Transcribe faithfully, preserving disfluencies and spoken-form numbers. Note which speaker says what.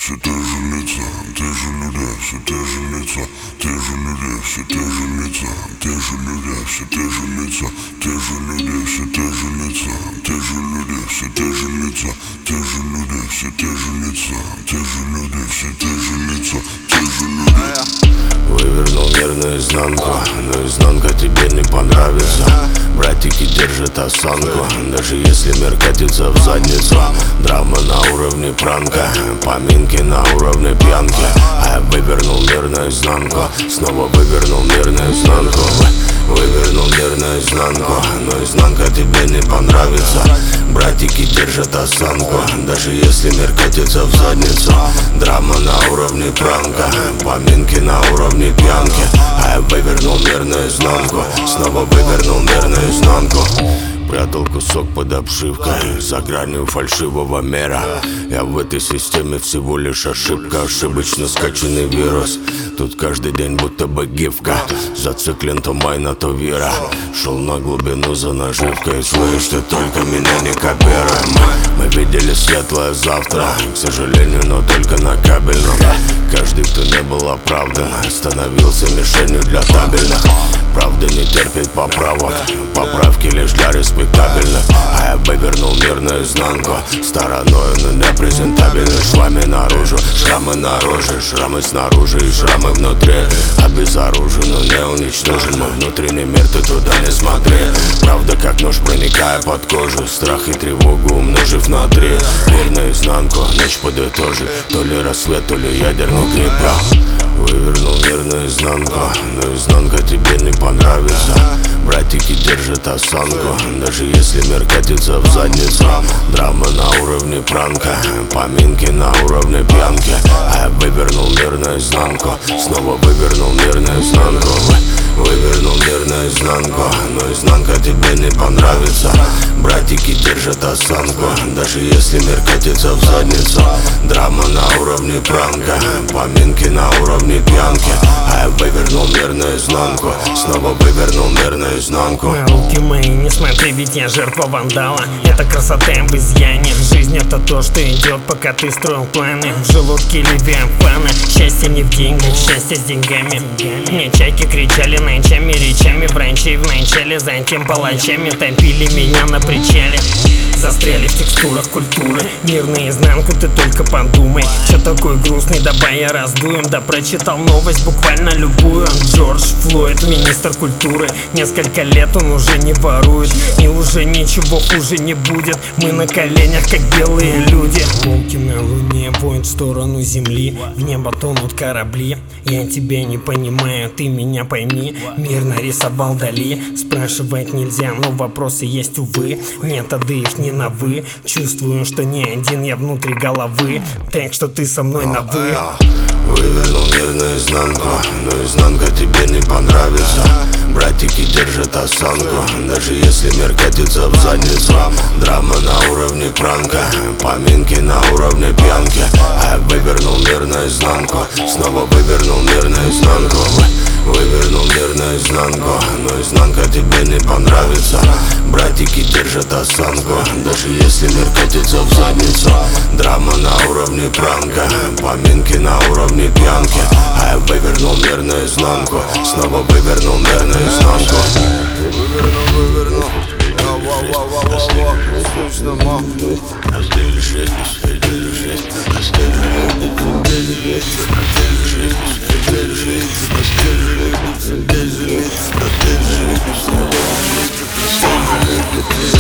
Speaker 1: Все те же лица, те же люди, все те же лица, те же люди, все те же лица, те же люди, все те же лица, те же люди, все те же лица, те же люди, все те же лица, те же люди, все те же лица, те же люди, все те же лица, те же люди.
Speaker 2: Вывернул мир наизнанку, но изнанка тебе не понравится. Братики держат осанку, даже если мир катится в задницу. Драма на уровне пранка, поминки на уровне пьянки. А я вывернул мир наизнанку, снова вывернул мир наизнанку. Вывернул мир наизнанку, но изнанка тебе не понравится. Братики держат осанку, даже если мир катится в задницу. Драма на уровне пранка, поминки на уровне пьянки. А я вывернул мир наизнанку, снова вывернул мир наизнанку. Прятал кусок под обшивкой, за гранью фальшивого мира. Я в этой системе всего лишь ошибка, ошибочно скачанный вирус. Тут каждый день будто бы гифка, зациклен то майна, то вера. Шел на глубину за наживкой, слышь, ты только меня не копируй. Мы, мы видели светлое завтра, к сожалению, но только на кабельном. Каждый, кто не был оправдан, становился мишенью для табельных. Правда не терпит поправок, поправки лишь для респектабельных. А я вывернул мир наизнанку, стороною, но непрезентабельно. Швами наружу, шрамы наружу, шрамы снаружи и шрамы внутри. Обезоружен, но не уничтожен мой внутренний мир, ты туда не смотри. Правда как нож, проникая под кожу, страх и тревогу умножив на три. Мир наизнанку, ночь подытожит, то ли рассвет, то ли ядерный грипп. Вывернул мир наизнанку, но изнанка тебе не понравится. Братики держат осанку, даже если мир катится в задницу. Драма на уровне пранка, поминки на уровне пьянки. А я вывернул мир наизнанку, снова вывернул мир наизнанку. Вывернул мир наизнанку, но изнанка тебе не понравится. Братики держат осанку, даже если мир катится в задницу. Драма на уровне пранка, поминки на уровне пьянки. А я вывернул мир наизнанку, снова вывернул мир наизнанку.
Speaker 3: На руки мои не смотри, ведь я жертва вандала. Это красота в изъяне. Жизнь это то, что идет, пока ты строил планы. В желудке левиафана. Счастье не в деньгах, счастье с деньгами. Мне чайки кричали ночами, речами врачей в начале. Затем палачами топили меня на причале. Застряли в текстурах культуры. Мир наизнанку, ты только подумай. Че такой грустный, давай я раздуем. Да прочитал новость, буквально любую. Джордж Флойд, министр культуры. Несколько лет он уже не ворует, и уже ничего хуже не будет. Мы на коленях, как белые люди. Волки на луне воют в сторону земли. В небо тонут корабли. Я тебя не понимаю, ты меня пойми. Мир нарисовал Дали. Спрашивать нельзя, но вопросы есть, увы. Методы их не на вы. Чувствую, что не один я внутри головы. Так что ты со мной на вы.
Speaker 2: Вывернул мир наизнанку, но изнанка тебе не понравится. Братики держат осанку, даже если мир катится в задницу. Драма на уровне пранка, поминки на уровне пьянки. А я вывернул мир наизнанку, снова вывернул мир наизнанку. Вывернул мир наизнанку, но изнанка тебе не понравится. Братики держат осанку, даже если мир катится в задницу. Драма на уровне пранка, поминки на уровне пьянки. А я вывернул мир наизнанку, снова вывернул мир наизнанку.
Speaker 1: Вывернул, вывернул. Ва-ва-ва-ва-ва-ва. Слышно, ма.
Speaker 2: Раздели жесть, раздели жесть, раздели жесть, раздели жесть, раздели жесть, раздели жесть, раздели жесть, раздели жесть, раздели жесть, раздели жесть.